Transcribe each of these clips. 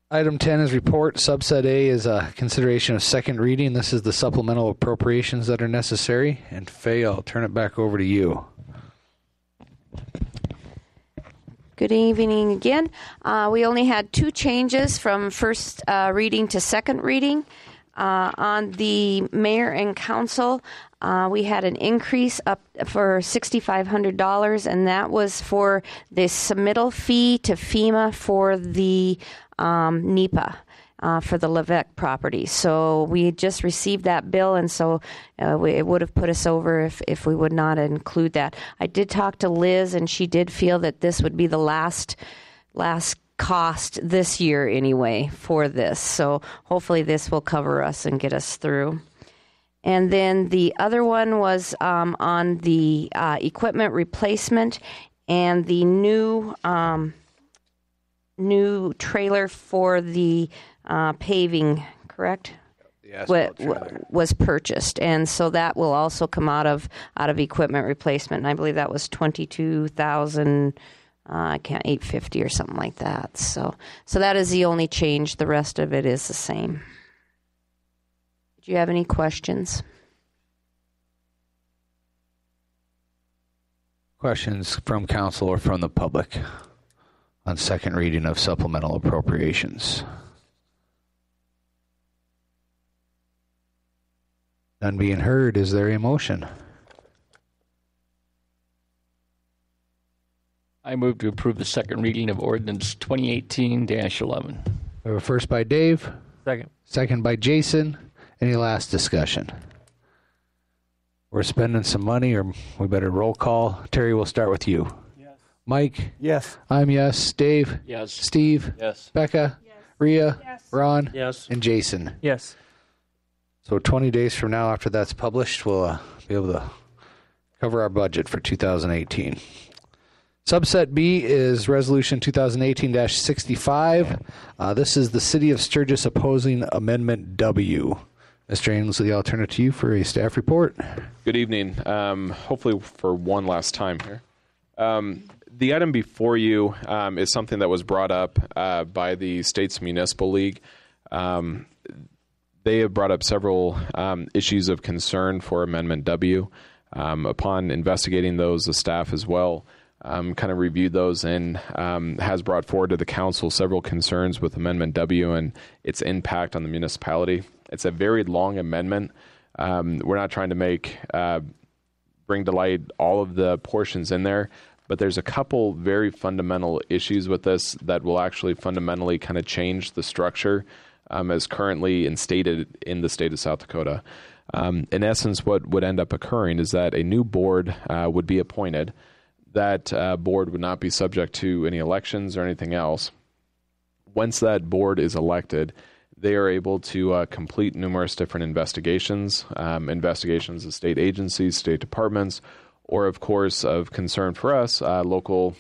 Item 10 is report. Subset A is a consideration of second reading. This is the supplemental appropriations that are necessary. And Faye, I'll turn it back over to you. Good evening again. We only had 2 changes from first reading to second reading. On the mayor and council, we had an increase up for $6,500, and that was for the submittal fee to FEMA for the NEPA. For the Levesque property. So we just received that bill, and so it would have put us over if we would not include that. I did talk to Liz, and she did feel that this would be the last cost this year anyway for this. So hopefully this will cover us and get us through. And then the other one was on the equipment replacement and the new trailer for the paving, correct? Yes, was purchased, and so that will also come out of equipment replacement. And I believe that was $22,000, $850 or something like that. So that is the only change. The rest of it is the same. Do you have any questions? Questions from council or from the public on second reading of supplemental appropriations? None being heard, is there a motion? I move to approve the second reading of ordinance 2018-11. We have a first by Dave. Second. Second by Jason. Any last discussion? We're spending some money, or we better roll call. Terry, we'll start with you. Yes. Mike? Yes. I'm yes. Dave? Yes. Steve? Yes. Becca? Yes. Rhea? Yes. Ron? Yes. And Jason? Yes. So 20 days from now, after that's published, we'll be able to cover our budget for 2018. Subset B is Resolution 2018-65. This is the City of Sturgis opposing Amendment W. Mr. Ainsley, I'll turn it to you for a staff report. Good evening. Hopefully for one last time here. The item before you is something that was brought up by the States Municipal League. They have brought up several issues of concern for Amendment W. Upon investigating those, the staff as well kind of reviewed those and has brought forward to the council several concerns with Amendment W and its impact on the municipality. It's a very long amendment. We're not trying to bring to light all of the portions in there, but there's a couple very fundamental issues with this that will actually fundamentally kind of change the structure as currently instated in the state of South Dakota. In essence, what would end up occurring is that a new board would be appointed. That board would not be subject to any elections or anything else. Once that board is elected, they are able to complete numerous different investigations of state agencies, state departments, or, of course, of concern for us, local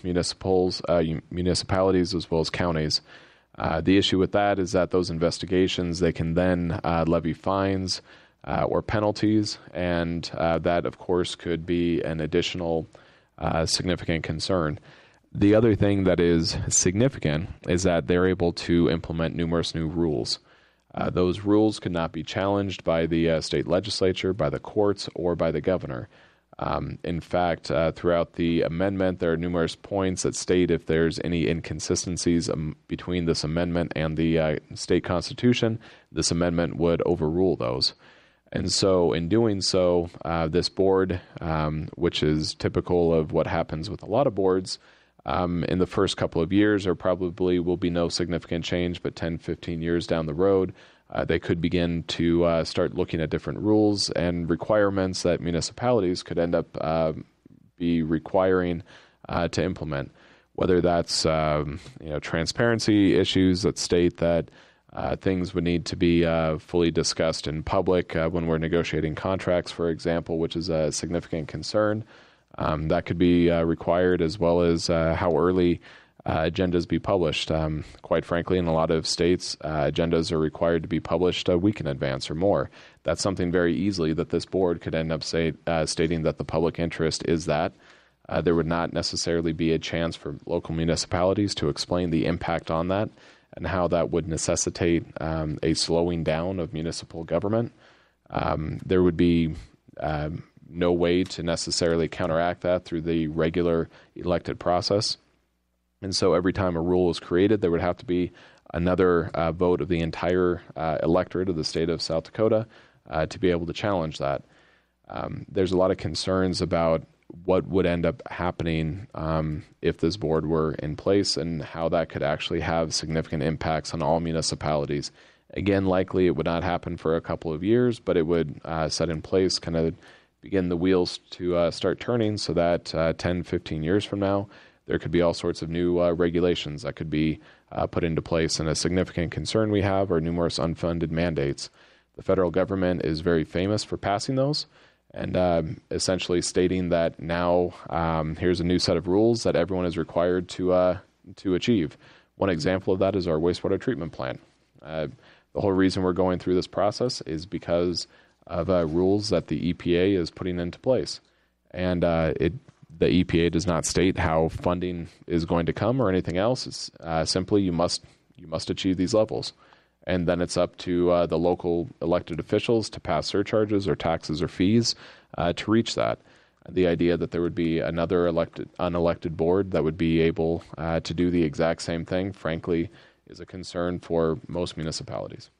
municipalities as well as counties. The issue with that is that those investigations, they can then levy fines or penalties, and that, of course, could be an additional significant concern. The other thing that is significant is that they're able to implement numerous new rules. Those rules could not be challenged by the state legislature, by the courts, or by the governor. In fact, throughout the amendment, there are numerous points that state if there's any inconsistencies between this amendment and the state constitution, this amendment would overrule those. And so in doing so, this board, which is typical of what happens with a lot of boards, in the first couple of years, there probably will be no significant change, but 10, 15 years down the road, they could begin to start looking at different rules and requirements that municipalities could end up be requiring to implement, whether that's transparency issues that state that things would need to be fully discussed in public when we're negotiating contracts, for example, which is a significant concern. That could be required, as well as how early agendas be published. Quite frankly, in a lot of states, agendas are required to be published a week in advance or more. That's something very easily that this board could end up stating that the public interest is that. There would not necessarily be a chance for local municipalities to explain the impact on that, and how that would necessitate a slowing down of municipal government. There would be no way to necessarily counteract that through the regular elected process. And so every time a rule is created, there would have to be another vote of the entire electorate of the state of South Dakota to be able to challenge that. There's a lot of concerns about what would end up happening if this board were in place and how that could actually have significant impacts on all municipalities. Again, likely it would not happen for a couple of years, but it would set in place, kind of begin the wheels to start turning so that 10, 15 years from now, there could be all sorts of new regulations that could be put into place. And a significant concern we have are numerous unfunded mandates. The federal government is very famous for passing those and essentially stating that now here's a new set of rules that everyone is required to achieve. One example of that is our wastewater treatment plant. The whole reason we're going through this process is because of rules that the EPA is putting into place. And the EPA does not state how funding is going to come or anything else. It's simply you must achieve these levels. And then it's up to the local elected officials to pass surcharges or taxes or fees to reach that. The idea that there would be another unelected board that would be able to do the exact same thing, frankly, is a concern for most municipalities.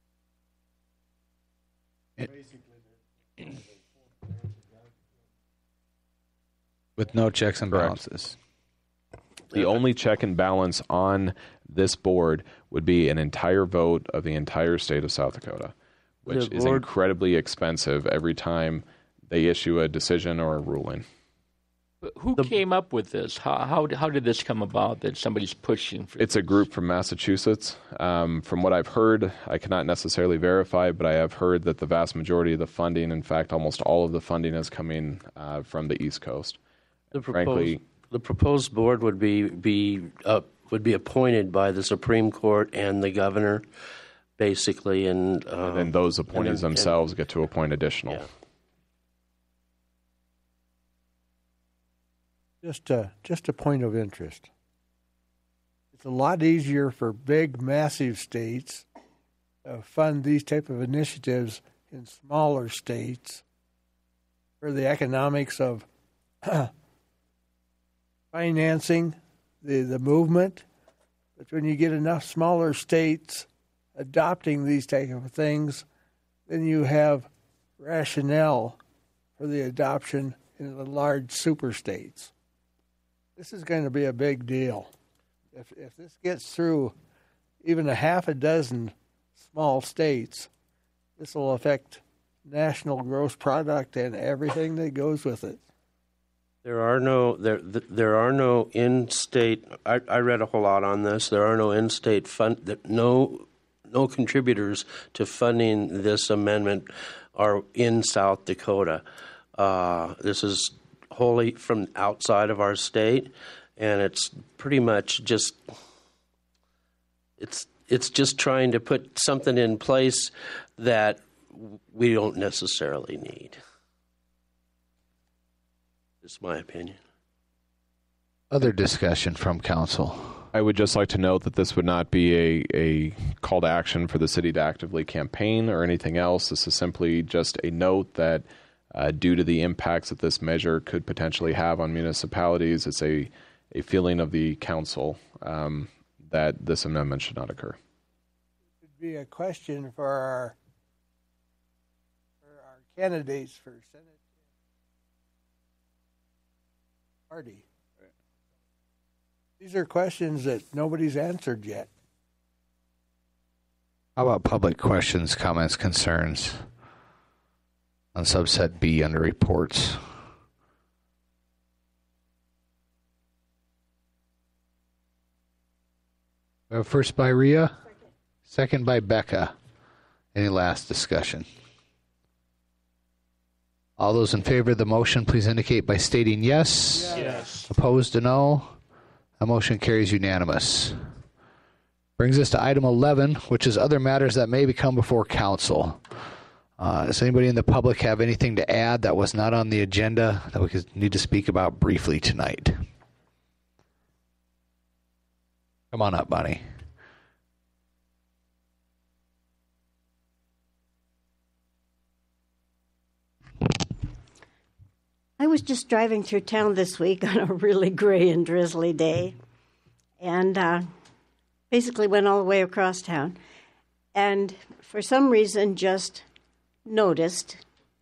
With no checks and balances. The only check and balance on this board would be an entire vote of the entire state of South Dakota, which is incredibly expensive every time they issue a decision or a ruling. But who came up with this? How did this come about that somebody's pushing for It's a group from Massachusetts. From what I've heard, I cannot necessarily verify, but I have heard that the vast majority of the funding, in fact, almost all of the funding is coming from the East Coast. The proposed board would be appointed by the Supreme Court and the governor, basically, and then those appointees themselves get to appoint additional. Yeah. Just a point of interest. It's a lot easier for big, massive states to fund these type of initiatives in smaller states for the economics of financing the movement. But when you get enough smaller states adopting these type of things, then you have rationale for the adoption in the large super states. This is going to be a big deal. If this gets through even a half a dozen small states, this will affect national gross product and everything that goes with it. There are no in-state. I read a whole lot on this. There are no in-state no contributors to funding this amendment are in South Dakota. This is wholly from outside of our state, and it's pretty much just it's just trying to put something in place that we don't necessarily need. It's my opinion. Other discussion from council. I would just like to note that this would not be a call to action for the city to actively campaign or anything else. This is simply just a note that due to the impacts that this measure could potentially have on municipalities, it's a feeling of the council that this amendment should not occur. It would be a question for our candidates for Senate party. These are questions that nobody's answered yet. How about public questions, comments, concerns on subset B under reports? First by Rhea, second by Becca. Any last discussion? All those in favor of the motion, please indicate by stating yes. Yes. Opposed to no. The motion carries unanimous. Brings us to item 11, which is other matters that may become before council. Does anybody in the public have anything to add that was not on the agenda that we need to speak about briefly tonight? Come on up, Bonnie. I was just driving through town this week on a really gray and drizzly day, and basically went all the way across town, and for some reason just noticed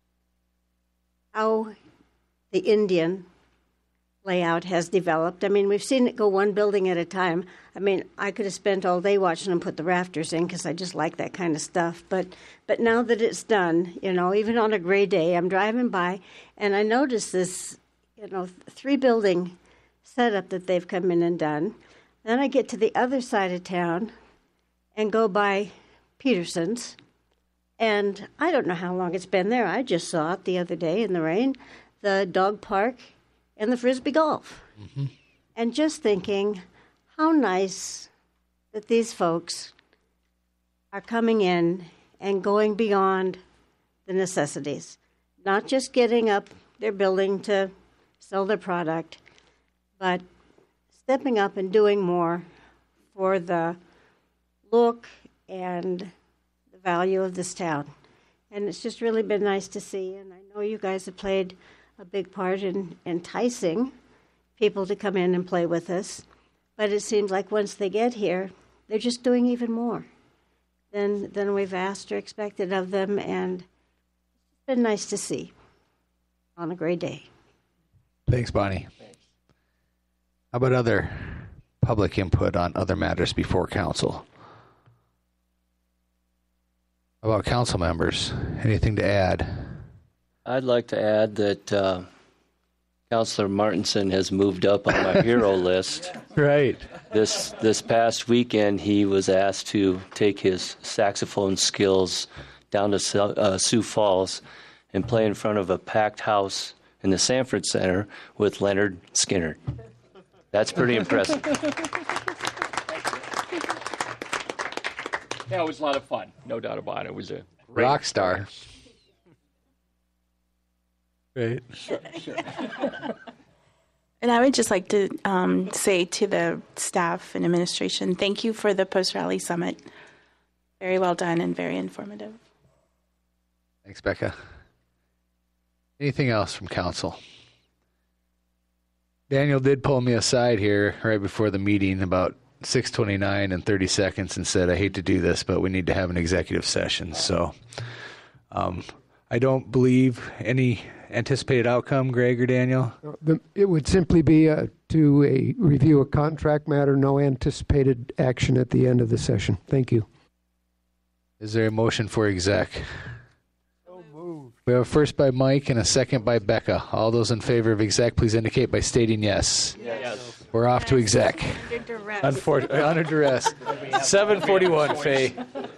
how the Indian layout has developed. I mean, we've seen it go one building at a time. I mean, I could have spent all day watching them put the rafters in because I just like that kind of stuff. But now that it's done, even on a gray day, I'm driving by and I notice this, 3-building setup that they've come in and done. Then I get to the other side of town and go by Peterson's. And I don't know how long it's been there. I just saw it the other day in the rain, the dog park and the Frisbee golf. Mm-hmm. And just thinking how nice that these folks are coming in and going beyond the necessities, not just getting up their building to sell their product, but stepping up and doing more for the look and the value of this town. And it's just really been nice to see, and I know you guys have played a big part in enticing people to come in and play with us. But it seems like once they get here, they're just doing even more than we've asked or expected of them. And it's been nice to see on a gray day. Thanks, Bonnie. How about other public input on other matters before council? How about council members? Anything to add? I'd like to add that Councillor Martinson has moved up on my hero list. Right. This past weekend, he was asked to take his saxophone skills down to Sioux Falls and play in front of a packed house in the Sanford Center with Leonard Skinner. That's pretty impressive. Yeah, it was a lot of fun. No doubt about it. It was a great rock star. Right. Sure. And I would just like to say to the staff and administration, thank you for the post-rally summit. Very well done and very informative. Thanks, Becca. Anything else from council? Daniel did pull me aside here right before the meeting about 6:29 and 30 seconds and said, I hate to do this, but we need to have an executive session. So I don't believe any anticipated outcome, Greg or Daniel? It would simply be to review a contract matter, no anticipated action at the end of the session. Thank you. Is there a motion for exec? So moved. We have a first by Mike and a second by Becca. All those in favor of exec, please indicate by stating yes. Yes. We're off to exec. Under duress. Under duress. 7:41, Faye.